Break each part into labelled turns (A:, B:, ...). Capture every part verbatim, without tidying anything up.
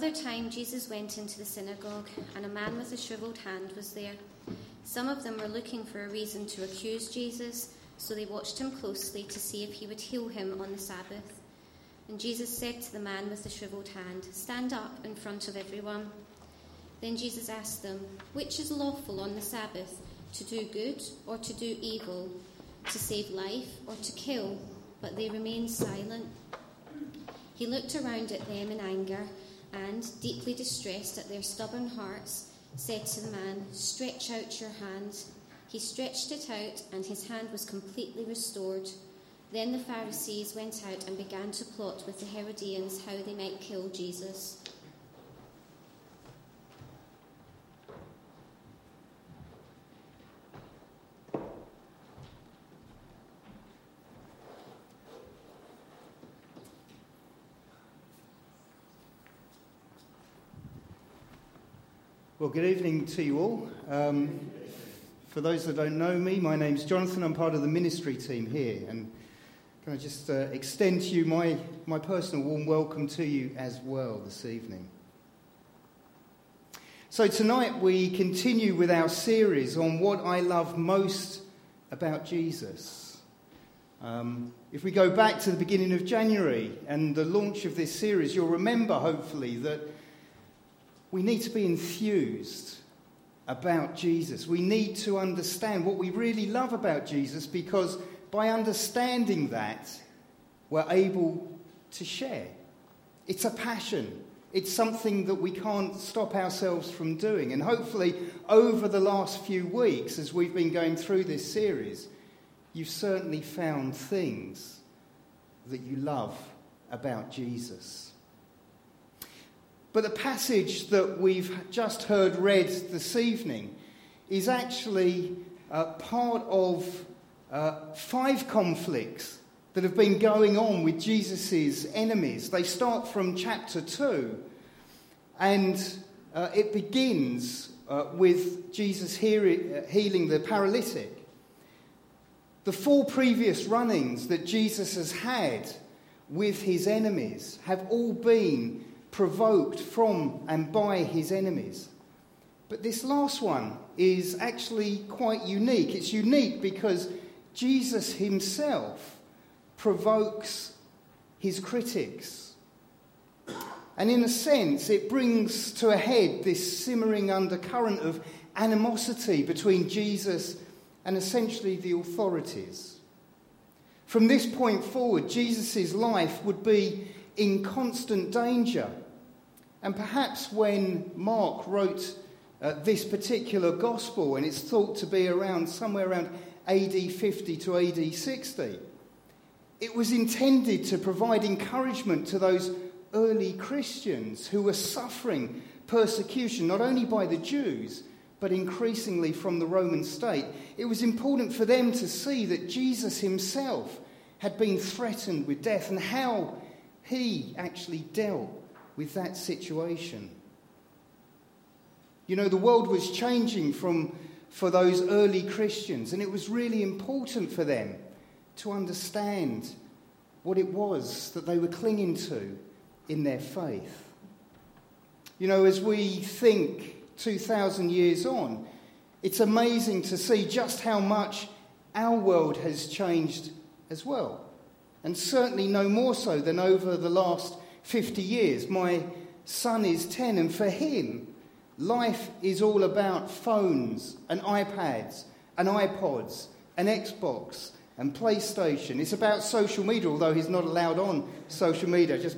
A: Another time Jesus went into the synagogue, and a man with a shriveled hand was there. Some of them were looking for a reason to accuse Jesus, so they watched him closely to see if he would heal him on the Sabbath. And Jesus said to the man with the shriveled hand, "Stand up in front of everyone." Then Jesus asked them, "Which is lawful on the Sabbath, to do good or to do evil, to save life or to kill?" But they remained silent. He looked around at them in anger and, deeply distressed at their stubborn hearts, said to the man, "Stretch out your hand." He stretched it out, and his hand was completely restored. Then the Pharisees went out and began to plot with the Herodians how they might kill Jesus.
B: Well, good evening to you all. Um, for those that don't know me, my name's Jonathan. I'm part of the ministry team here. And can I just uh, extend to you my, my personal warm welcome to you as well this evening. So tonight we continue with our series on what I love most about Jesus. Um, if we go back to the beginning of January and the launch of this series, you'll remember, hopefully, that we need to be enthused about Jesus. We need to understand what we really love about Jesus, because by understanding that, we're able to share. It's a passion. It's something that we can't stop ourselves from doing. And hopefully, over the last few weeks, as we've been going through this series, you've certainly found things that you love about Jesus. But the passage that we've just heard read this evening is actually uh, part of uh, five conflicts that have been going on with Jesus' enemies. They start from chapter two, and uh, it begins uh, with Jesus hearing, uh, healing the paralytic. The four previous run-ins that Jesus has had with his enemies have all been provoked from and by his enemies. But this last one is actually quite unique. It's unique because Jesus himself provokes his critics. And in a sense, it brings to a head this simmering undercurrent of animosity between Jesus and essentially the authorities. From this point forward, Jesus' life would be in constant danger. And perhaps when Mark wrote uh, this particular gospel, and it's thought to be around somewhere around A D fifty to A D sixty, it was intended to provide encouragement to those early Christians who were suffering persecution, not only by the Jews, but increasingly from the Roman state. It was important for them to see that Jesus himself had been threatened with death and how he actually dealt with that situation. You know, the world was changing from for those early Christians, and it was really important for them to understand what it was that they were clinging to in their faith. You know, as we think two thousand years on, it's amazing to see just how much our world has changed as well. And certainly no more so than over the last fifty years. My son is ten, and for him, life is all about phones and iPads and iPods and Xbox and PlayStation. It's about social media, although he's not allowed on social media. Just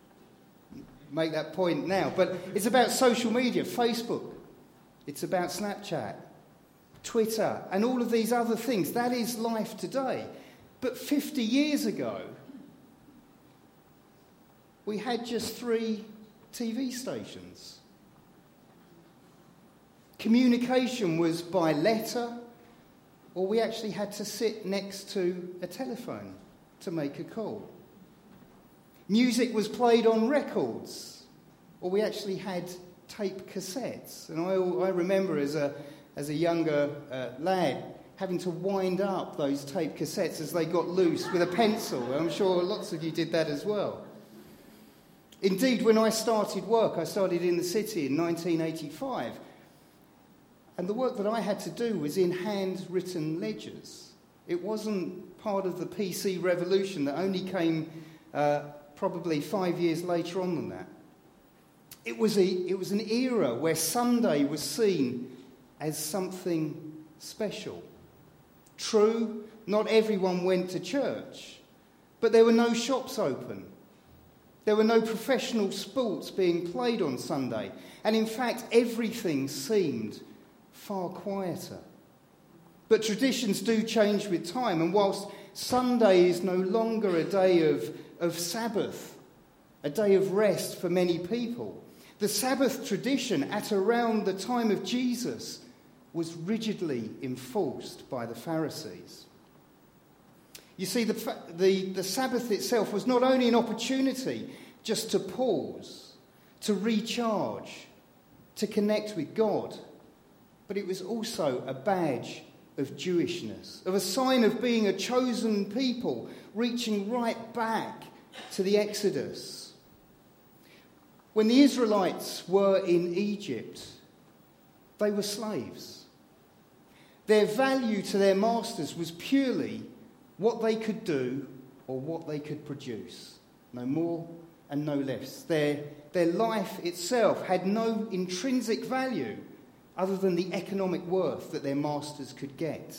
B: make that point now. But it's about social media, Facebook. It's about Snapchat, Twitter, and all of these other things. That is life today. But fifty years ago, we had just three T V stations. Communication was by letter, or we actually had to sit next to a telephone to make a call. Music was played on records, or we actually had tape cassettes. And I, I remember as a, as a younger uh, lad having to wind up those tape cassettes as they got loose with a pencil. I'm sure lots of you did that as well. Indeed, when I started work, I started in the city in nineteen eighty-five. And the work that I had to do was in handwritten ledgers. It wasn't part of the P C revolution that only came uh, probably five years later on than that. It was, a, it was an era where Sunday was seen as something special. True, not everyone went to church, but there were no shops open. There were no professional sports being played on Sunday. And in fact, everything seemed far quieter. But traditions do change with time. And whilst Sunday is no longer a day of, of Sabbath, a day of rest for many people, the Sabbath tradition at around the time of Jesus was rigidly enforced by the Pharisees. You see, the, the, the Sabbath itself was not only an opportunity just to pause, to recharge, to connect with God, but it was also a badge of Jewishness, of a sign of being a chosen people, reaching right back to the Exodus. When the Israelites were in Egypt, they were slaves. Their value to their masters was purely what they could do or what they could produce. No more and no less. Their, their life itself had no intrinsic value other than the economic worth that their masters could get.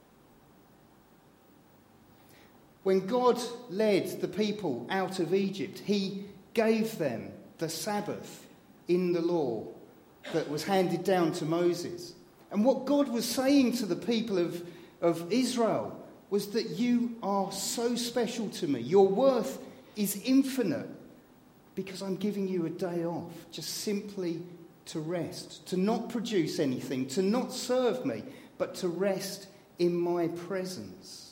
B: When God led the people out of Egypt, he gave them the Sabbath in the law that was handed down to Moses. And what God was saying to the people of, of Israel was that you are so special to me. Your worth is infinite because I'm giving you a day off, just simply to rest, to not produce anything, to not serve me, but to rest in my presence.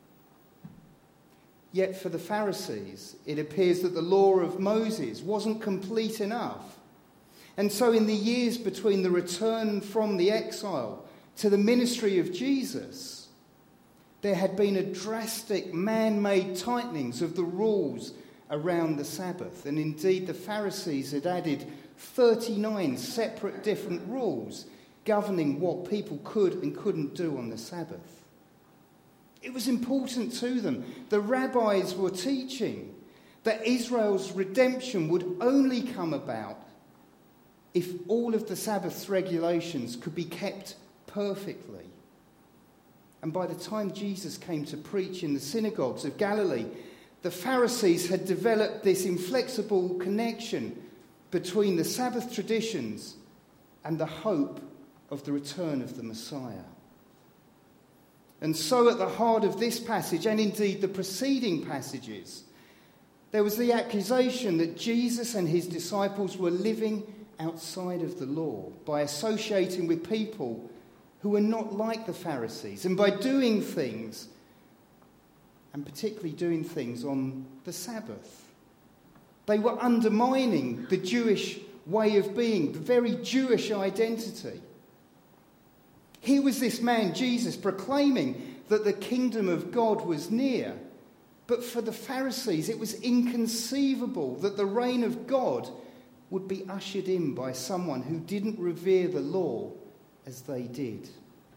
B: Yet for the Pharisees, it appears that the law of Moses wasn't complete enough. And so in the years between the return from the exile to the ministry of Jesus, there had been a drastic man-made tightenings of the rules around the Sabbath. And indeed, the Pharisees had added thirty-nine separate different rules governing what people could and couldn't do on the Sabbath. It was important to them. The rabbis were teaching that Israel's redemption would only come about if all of the Sabbath's regulations could be kept perfectly. And by the time Jesus came to preach in the synagogues of Galilee, the Pharisees had developed this inflexible connection between the Sabbath traditions and the hope of the return of the Messiah. And so at the heart of this passage, and indeed the preceding passages, there was the accusation that Jesus and his disciples were living outside of the law by associating with people who were not like the Pharisees, and by doing things, and particularly doing things on the Sabbath. They were undermining the Jewish way of being, the very Jewish identity. Here was this man, Jesus, proclaiming that the kingdom of God was near. But for the Pharisees, it was inconceivable that the reign of God would be ushered in by someone who didn't revere the law as they did.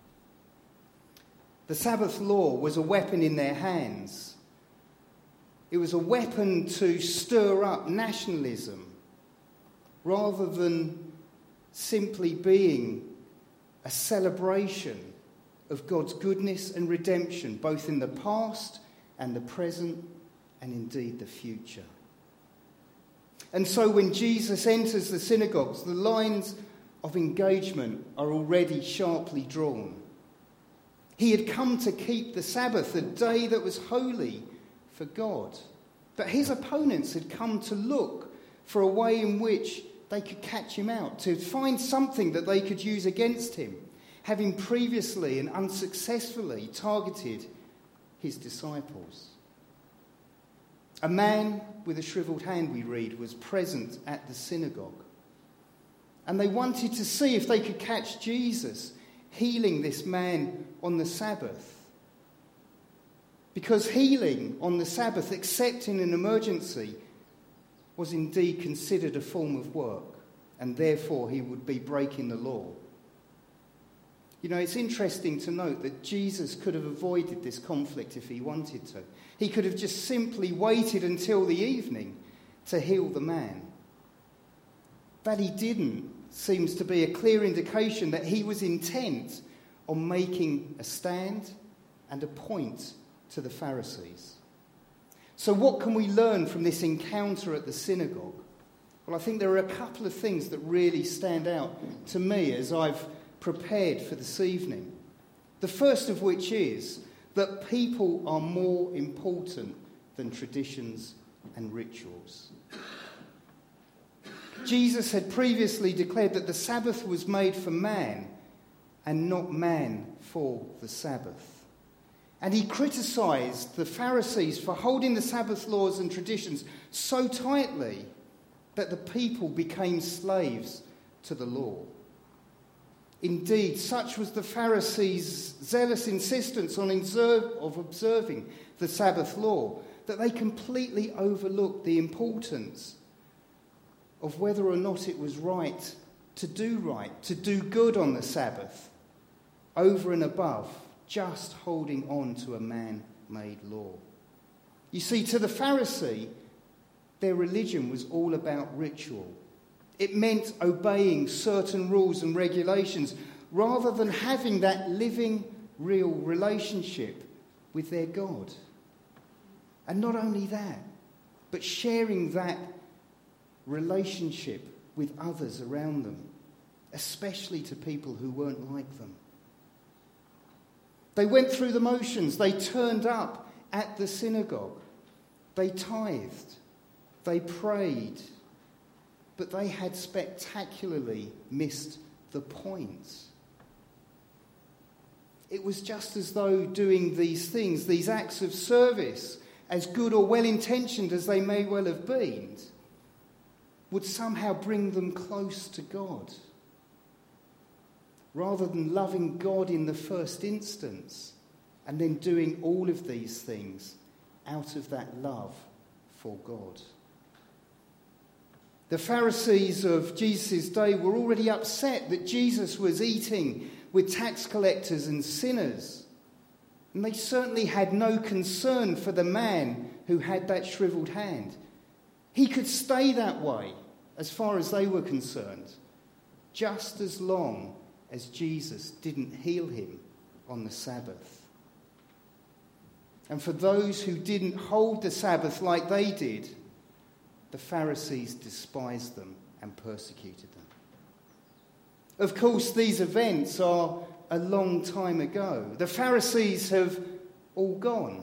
B: The Sabbath law was a weapon in their hands. It was a weapon to stir up nationalism rather than simply being a celebration of God's goodness and redemption, both in the past and the present and indeed the future. And so when Jesus enters the synagogues, the lines of engagement are already sharply drawn. He had come to keep the Sabbath, a day that was holy for God. But his opponents had come to look for a way in which they could catch him out, to find something that they could use against him, having previously and unsuccessfully targeted his disciples. A man with a shriveled hand, we read, was present at the synagogue. And they wanted to see if they could catch Jesus healing this man on the Sabbath. Because healing on the Sabbath, except in an emergency, was indeed considered a form of work, and therefore he would be breaking the law. You know, it's interesting to note that Jesus could have avoided this conflict if he wanted to. He could have just simply waited until the evening to heal the man. That he didn't seems to be a clear indication that he was intent on making a stand and a point to the Pharisees. So what can we learn from this encounter at the synagogue? Well, I think there are a couple of things that really stand out to me as I've prepared for this evening. The first of which is that people are more important than traditions and rituals. Jesus had previously declared that the Sabbath was made for man and not man for the Sabbath. And he criticised the Pharisees for holding the Sabbath laws and traditions so tightly that the people became slaves to the law. Indeed, such was the Pharisees' zealous insistence on observe, of observing the Sabbath law that they completely overlooked the importance of whether or not it was right to do right, to do good on the Sabbath, over and above just holding on to a man-made law. You see, to the Pharisee, their religion was all about ritual. It meant obeying certain rules and regulations rather than having that living, real relationship with their God. And not only that, but sharing that relationship with others around them, especially to people who weren't like them. They went through the motions. They turned up at the synagogue. They tithed. They prayed. But they had spectacularly missed the point. It was just as though doing these things, these acts of service, as good or well-intentioned as they may well have been, would somehow bring them close to God, rather than loving God in the first instance and then doing all of these things out of that love for God. The Pharisees of Jesus' day were already upset that Jesus was eating with tax collectors and sinners. And they certainly had no concern for the man who had that shriveled hand. He could stay that way, as far as they were concerned, just as long as Jesus didn't heal him on the Sabbath. And for those who didn't hold the Sabbath like they did, the Pharisees despised them and persecuted them. Of course, these events are a long time ago. The Pharisees have all gone.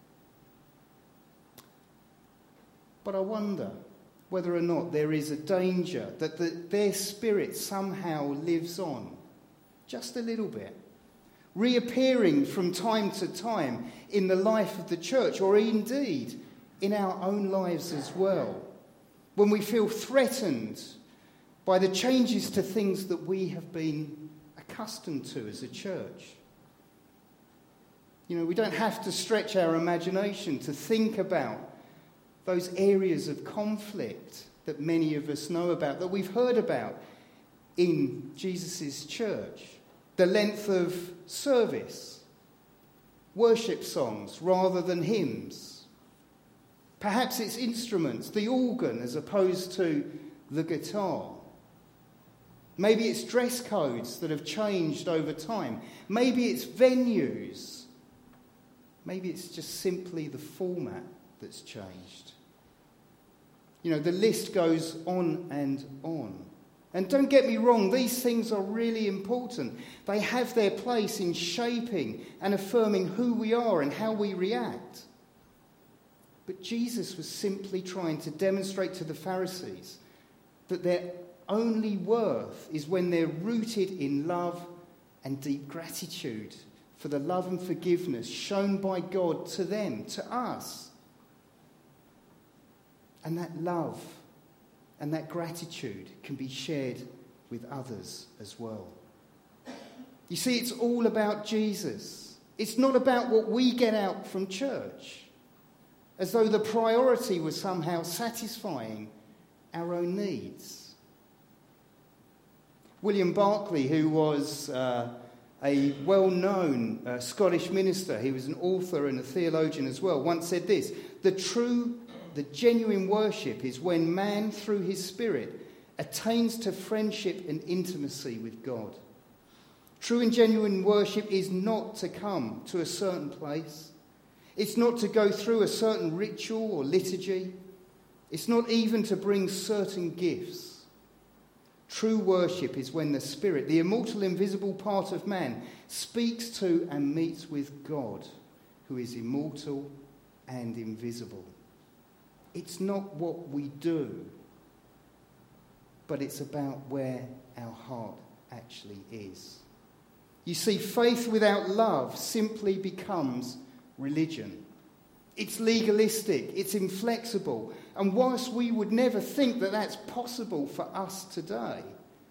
B: But I wonder whether or not there is a danger that the, their spirit somehow lives on, just a little bit, reappearing from time to time in the life of the church, or indeed in our own lives as well, when we feel threatened by the changes to things that we have been accustomed to as a church. You know, we don't have to stretch our imagination to think about those areas of conflict that many of us know about, that we've heard about in Jesus' church. The length of service, worship songs rather than hymns. Perhaps it's instruments, the organ as opposed to the guitar. Maybe it's dress codes that have changed over time. Maybe it's venues. Maybe it's just simply the format that's changed. You know, the list goes on and on. And don't get me wrong, these things are really important. They have their place in shaping and affirming who we are and how we react. But Jesus was simply trying to demonstrate to the Pharisees that their only worth is when they're rooted in love and deep gratitude for the love and forgiveness shown by God to them, to us. And that love and that gratitude can be shared with others as well. You see, it's all about Jesus. It's not about what we get out from church, as though the priority was somehow satisfying our own needs. William Barclay, who was uh, a well-known uh, Scottish minister, he was an author and a theologian as well, once said this: the true, the genuine worship is when man, through his spirit, attains to friendship and intimacy with God. True and genuine worship is not to come to a certain place. It's not to go through a certain ritual or liturgy. It's not even to bring certain gifts. True worship is when the Spirit, the immortal, invisible part of man, speaks to and meets with God, who is immortal and invisible. It's not what we do, but it's about where our heart actually is. You see, faith without love simply becomes religion. It's legalistic, it's inflexible, and whilst we would never think that that's possible for us today,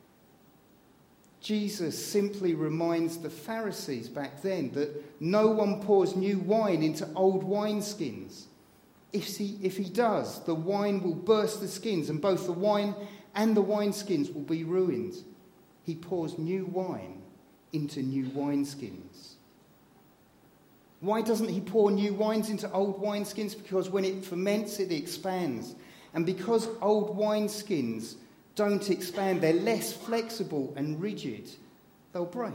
B: Jesus simply reminds the Pharisees back then that no one pours new wine into old wineskins. If he, if he does, the wine will burst the skins, and both the wine and the wineskins will be ruined. He pours new wine into new wineskins. Why doesn't he pour new wines into old wineskins? Because when it ferments, it expands. And because old wineskins don't expand, they're less flexible and rigid, they'll break.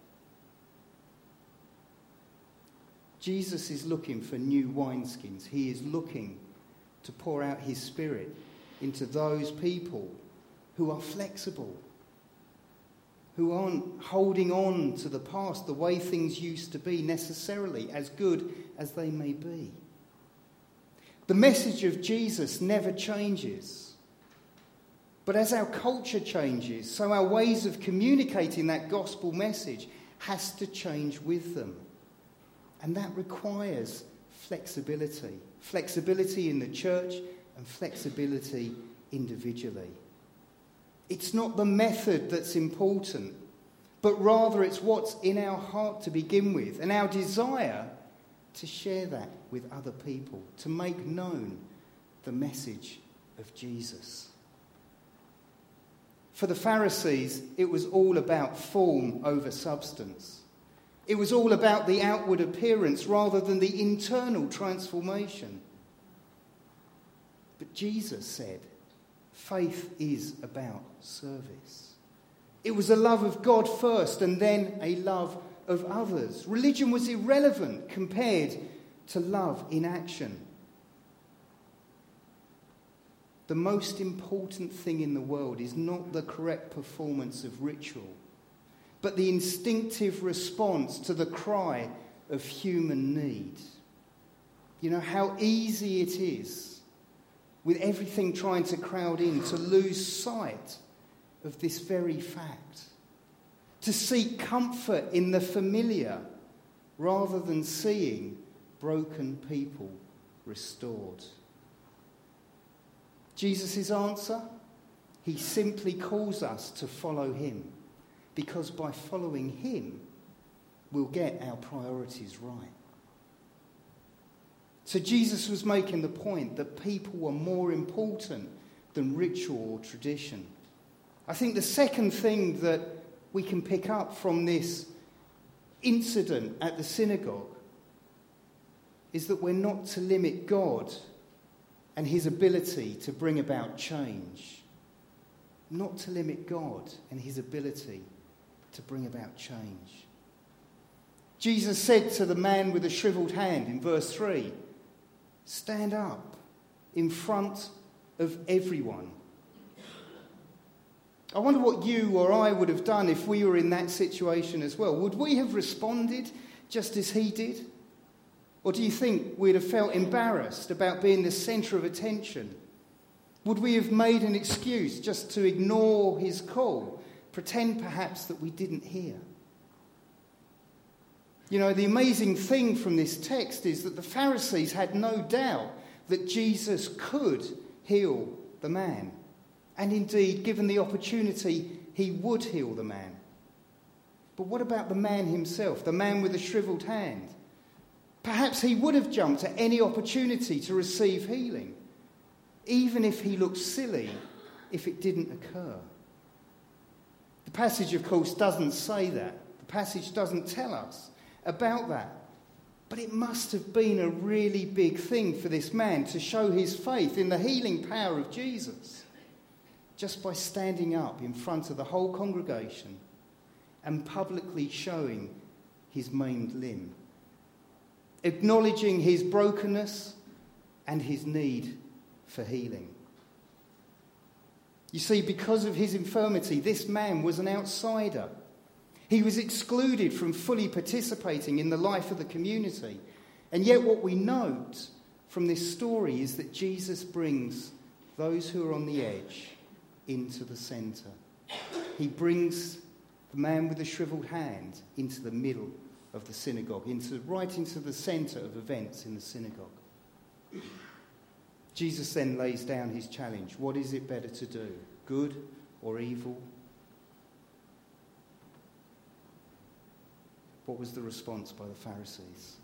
B: Jesus is looking for new wineskins. He is looking to pour out his Spirit into those people who are flexible, who aren't holding on to the past, the way things used to be, necessarily, as good as they may be. The message of Jesus never changes. But as our culture changes, so our ways of communicating that gospel message has to change with them. And that requires flexibility. Flexibility in the church and flexibility individually. It's not the method that's important, but rather it's what's in our heart to begin with, and our desire to share that with other people, to make known the message of Jesus. For the Pharisees, it was all about form over substance. It was all about the outward appearance rather than the internal transformation. But Jesus said, faith is about service. It was a love of God first and then a love of others. Religion was irrelevant compared to love in action. The most important thing in the world is not the correct performance of ritual, but the instinctive response to the cry of human need. You know, how easy it is, with everything trying to crowd in, to lose sight of this very fact. To seek comfort in the familiar rather than seeing broken people restored. Jesus' answer? He simply calls us to follow him, because by following him, we'll get our priorities right. So Jesus was making the point that people were more important than ritual or tradition. I think the second thing that we can pick up from this incident at the synagogue is that we're not to limit God and his ability to bring about change. Not to limit God and his ability to bring about change. Jesus said to the man with the shriveled hand in verse three, stand up in front of everyone. I wonder what you or I would have done if we were in that situation as well. Would we have responded just as he did? Or do you think we'd have felt embarrassed about being the centre of attention? Would we have made an excuse just to ignore his call, pretend perhaps that we didn't hear? You know, the amazing thing from this text is that the Pharisees had no doubt that Jesus could heal the man. And indeed, given the opportunity, he would heal the man. But what about the man himself, the man with the shriveled hand? Perhaps he would have jumped at any opportunity to receive healing, even if he looked silly if it didn't occur? The passage, of course, doesn't say that. The passage doesn't tell us about that. But it must have been a really big thing for this man to show his faith in the healing power of Jesus just by standing up in front of the whole congregation and publicly showing his maimed limb, acknowledging his brokenness and his need for healing. You see, because of his infirmity, this man was an outsider. He was excluded from fully participating in the life of the community. And yet what we note from this story is that Jesus brings those who are on the edge into the centre. He brings the man with the shriveled hand into the middle of the synagogue, into right into the centre of events in the synagogue. Jesus then lays down his challenge. What is it better to do, good or evil? What was the response by the Pharisees?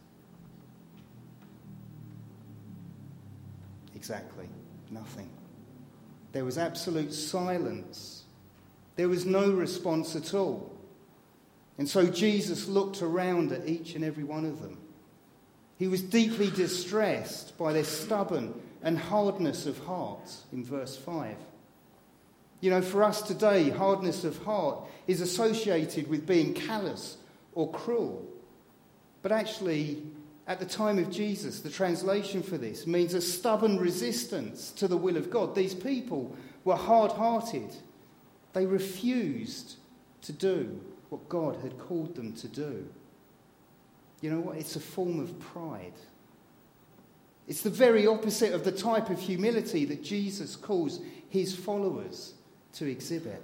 B: Exactly, nothing. There was absolute silence. There was no response at all. And so Jesus looked around at each and every one of them. He was deeply distressed by their stubborn and hardness of heart, in verse five. You know, for us today, hardness of heart is associated with being callous or cruel. But actually, at the time of Jesus, the translation for this means a stubborn resistance to the will of God. These people were hard-hearted. They refused to do what God had called them to do. You know what? It's a form of pride. It's the very opposite of the type of humility that Jesus calls his followers to exhibit.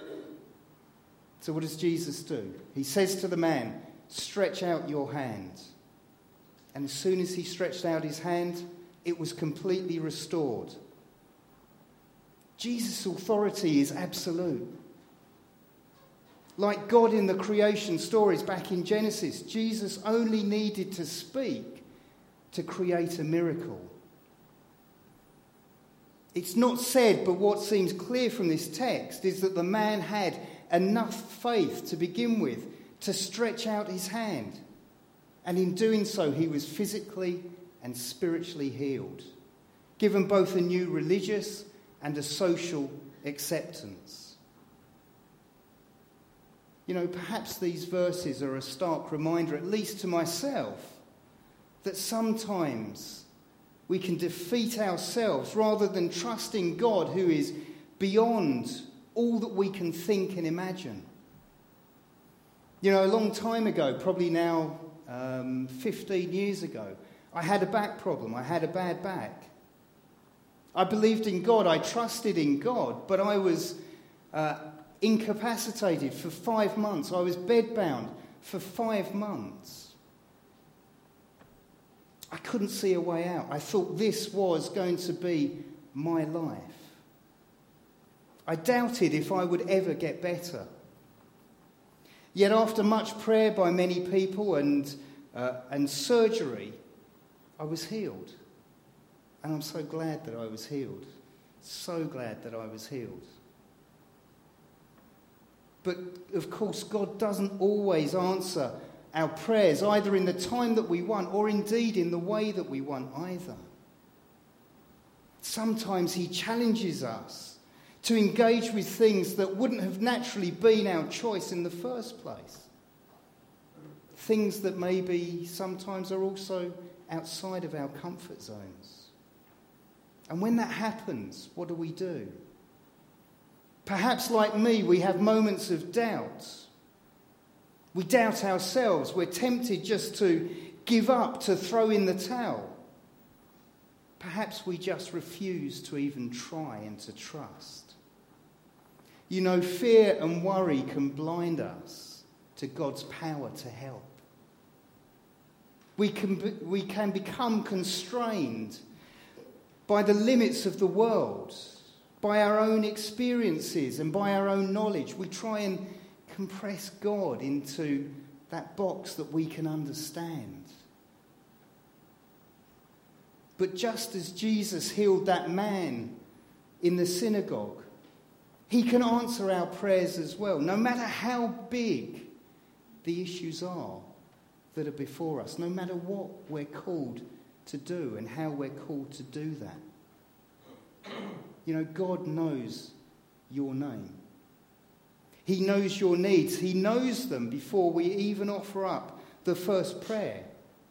B: So what does Jesus do? He says to the man, "Stretch out your hand." And as soon as he stretched out his hand, it was completely restored. Jesus' authority is absolute. Like God in the creation stories back in Genesis, Jesus only needed to speak to create a miracle. It's not said, but what seems clear from this text is that the man had enough faith to begin with to stretch out his hand. And in doing so, he was physically and spiritually healed, given both a new religious and a social acceptance. You know, perhaps these verses are a stark reminder, at least to myself, that sometimes we can defeat ourselves rather than trusting God, who is beyond all that we can think and imagine. You know, a long time ago, probably now um, fifteen years ago, I had a back problem. I had a bad back. I believed in God. I trusted in God, but I was uh, incapacitated for five months. I was bedbound for five months. I couldn't see a way out. I thought this was going to be my life. I doubted if I would ever get better. Yet after much prayer by many people and, uh, and surgery, I was healed. And I'm so glad that I was healed. So glad that I was healed. But, of course, God doesn't always answer our prayers, either in the time that we want or indeed in the way that we want either. Sometimes he challenges us to engage with things that wouldn't have naturally been our choice in the first place. Things that maybe sometimes are also outside of our comfort zones. And when that happens, what do we do? Perhaps like me, we have moments of doubt. We doubt ourselves. We're tempted just to give up, to throw in the towel. Perhaps we just refuse to even try and to trust. You know, fear and worry can blind us to God's power to help. We can, be, we can become constrained by the limits of the world, by our own experiences and by our own knowledge. We try and compress God into that box that we can understand. But just as Jesus healed that man in the synagogue, He can answer our prayers as well, no matter how big the issues are that are before us, no matter what we're called to do and how we're called to do that. You know, God knows your name. He knows your needs. He knows them before we even offer up the first prayer.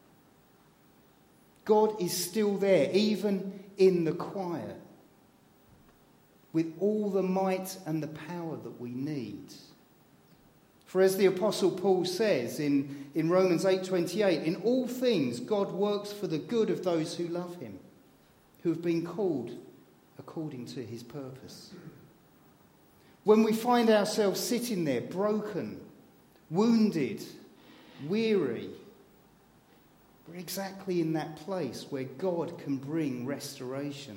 B: God is still there, even in the quiet, with all the might and the power that we need. For as the Apostle Paul says in, in Romans eight twenty-eight, in all things God works for the good of those who love him, who have been called according to his purpose. When we find ourselves sitting there broken, wounded, weary, we're exactly in that place where God can bring restoration.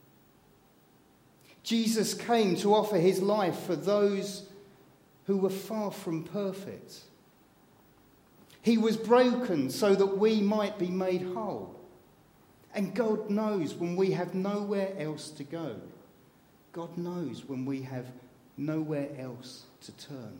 B: Jesus came to offer his life for those who were far from perfect. He was broken so that we might be made whole. And God knows when we have nowhere else to go. God knows when we have nowhere else to turn.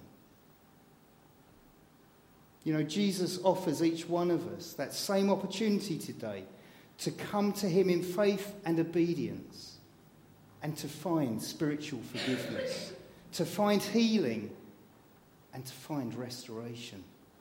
B: You know, Jesus offers each one of us that same opportunity today to come to him in faith and obedience and to find spiritual forgiveness, to find healing and to find restoration.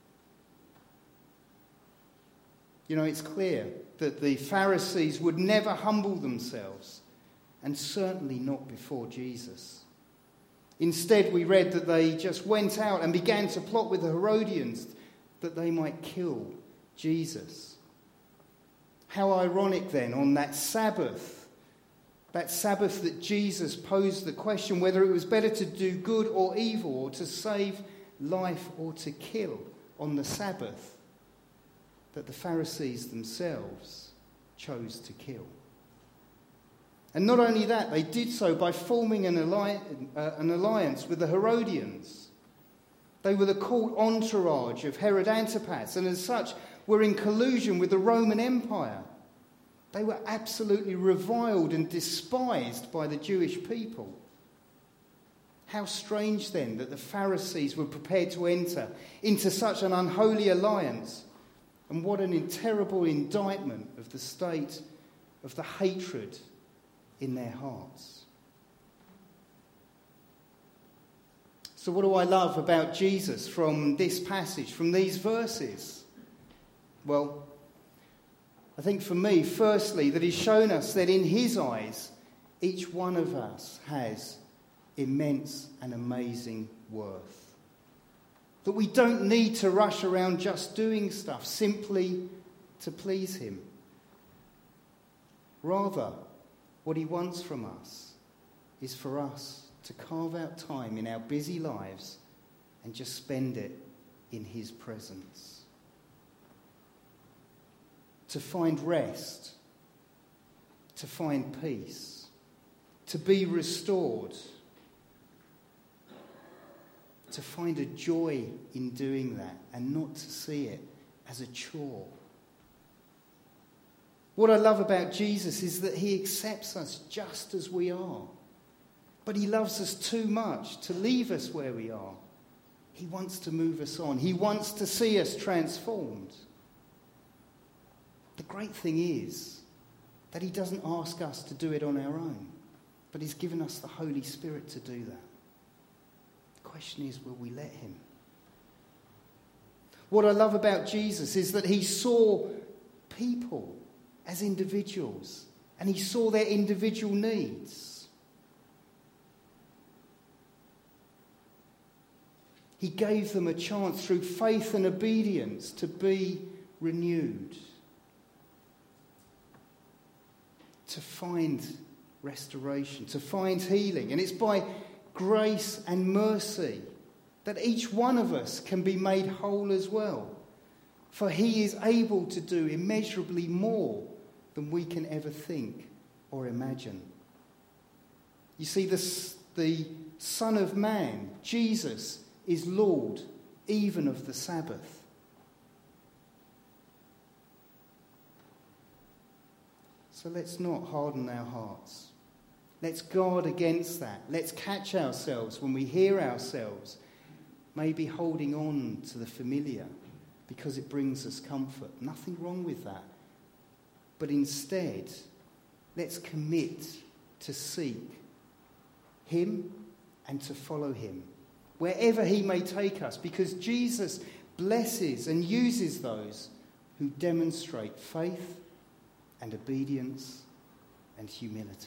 B: You know, it's clear that the Pharisees would never humble themselves, and certainly not before Jesus. Instead, we read that they just went out and began to plot with the Herodians that they might kill Jesus. How ironic then, on that Sabbath, that Sabbath that Jesus posed the question whether it was better to do good or evil, or to save life or to kill on the Sabbath, that the Pharisees themselves chose to kill. And not only that, they did so by forming an, alli- uh, an alliance with the Herodians. They were the court entourage of Herod Antipas, and as such were in collusion with the Roman Empire. They were absolutely reviled and despised by the Jewish people. How strange then that the Pharisees were prepared to enter into such an unholy alliance, and what an terrible indictment of the state of the hatred in their hearts. So what do I love about Jesus from this passage, from these verses? Well, I think for me, firstly, that he's shown us that in his eyes, each one of us has immense and amazing worth. That we don't need to rush around just doing stuff simply to please him. Rather, what he wants from us is for us to carve out time in our busy lives and just spend it in his presence. To find rest, to find peace, to be restored, to find a joy in doing that and not to see it as a chore. What I love about Jesus is that he accepts us just as we are. But he loves us too much to leave us where we are. He wants to move us on. He wants to see us transformed. The great thing is that he doesn't ask us to do it on our own, but he's given us the Holy Spirit to do that. The question is, will we let him? What I love about Jesus is that he saw people as individuals, and he saw their individual needs. He gave them a chance through faith and obedience to be renewed, to find restoration, to find healing. And it's by grace and mercy that each one of us can be made whole as well. For he is able to do immeasurably more than we can ever think or imagine. You see, this, the Son of Man, Jesus, is Lord even of the Sabbath. So let's not harden our hearts. Let's guard against that. Let's catch ourselves when we hear ourselves maybe holding on to the familiar because it brings us comfort. Nothing wrong with that. But instead, let's commit to seek him and to follow him wherever he may take us, because Jesus blesses and uses those who demonstrate faith and obedience and humility.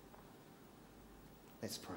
B: Let's pray.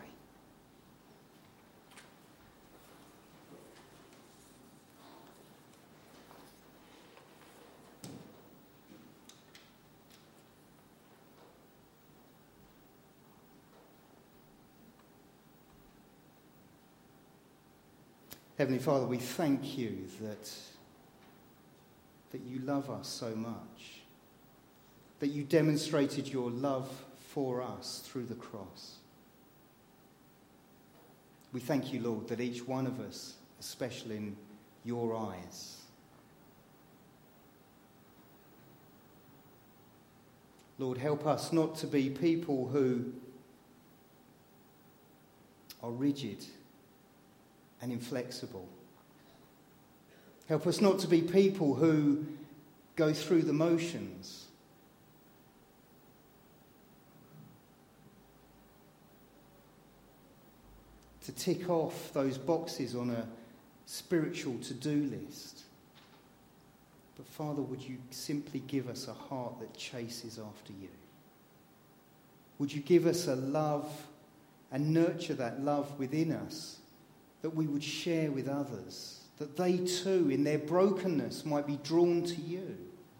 B: Heavenly Father, we thank you that, that you love us so much, that you demonstrated your love for us through the cross. We thank you, Lord, that each one of us, especially in your eyes, Lord, help us not to be people who are rigid and inflexible. Help us not to be people who go through the motions. To tick off those boxes on a spiritual to-do list. But Father, would you simply give us a heart that chases after you? Would you give us a love and nurture that love within us that we would share with others, that they too, in their brokenness, might be drawn to you.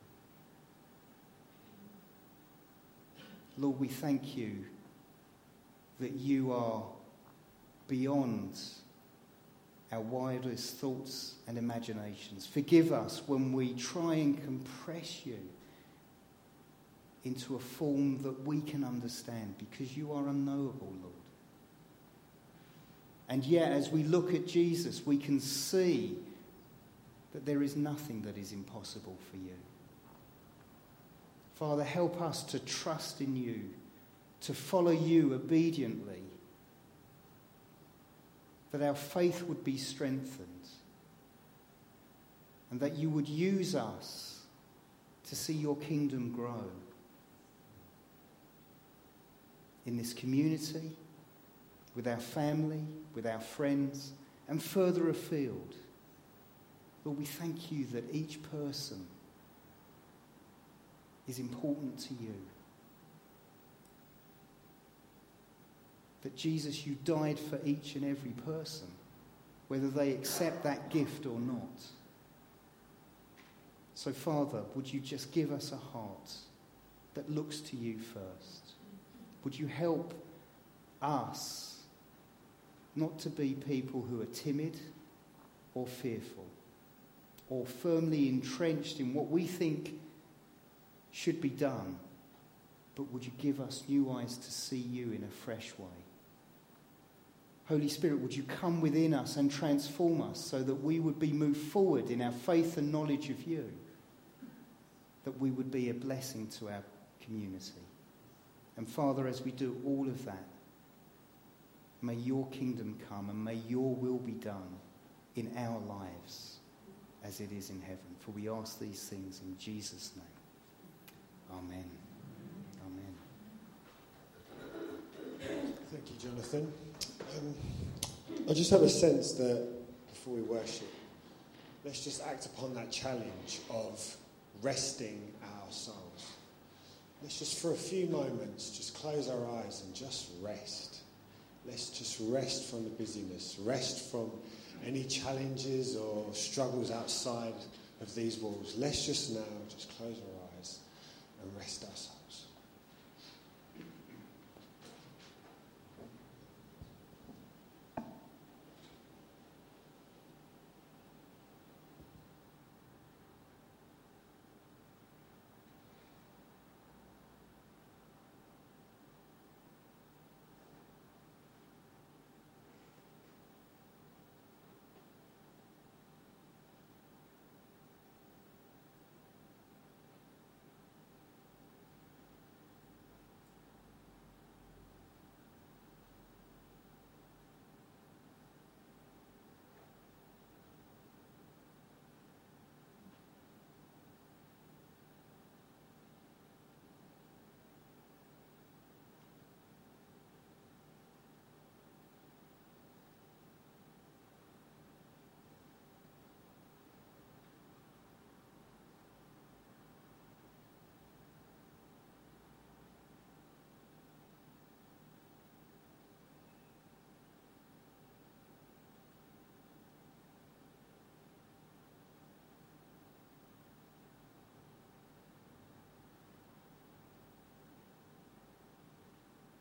B: Lord, we thank you that you are beyond our wildest thoughts and imaginations. Forgive us when we try and compress you into a form that we can understand, because you are unknowable, Lord. And yet, as we look at Jesus, we can see that there is nothing that is impossible for you. Father, help us to trust in you, to follow you obediently, that our faith would be strengthened, and that you would use us to see your kingdom grow in this community, with our family, with our friends, and further afield. Lord, we thank you that each person is important to you. That Jesus, you died for each and every person, whether they accept that gift or not. So, Father, would you just give us a heart that looks to you first? Would you help us not to be people who are timid or fearful or firmly entrenched in what we think should be done, but would you give us new eyes to see you in a fresh way? Holy Spirit, would you come within us and transform us so that we would be moved forward in our faith and knowledge of you, that we would be a blessing to our community. And Father, as we do all of that, may your kingdom come and may your will be done in our lives as it is in heaven. For we ask these things in Jesus' name. Amen. Amen.
C: Thank you, Jonathan. Um, I just have a sense that before we worship, let's just act upon that challenge of resting our souls. Let's just for a few moments just close our eyes and just rest. Let's just rest from the busyness, rest from any challenges or struggles outside of these walls. Let's just now just close our eyes and rest ourselves.